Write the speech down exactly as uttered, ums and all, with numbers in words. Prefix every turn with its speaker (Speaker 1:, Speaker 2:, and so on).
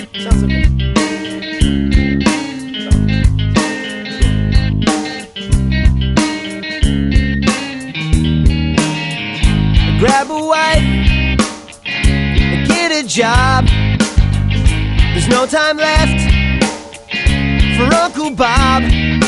Speaker 1: Sounds okay. Grab a wife and get a job. There's no time left for Uncle Bob.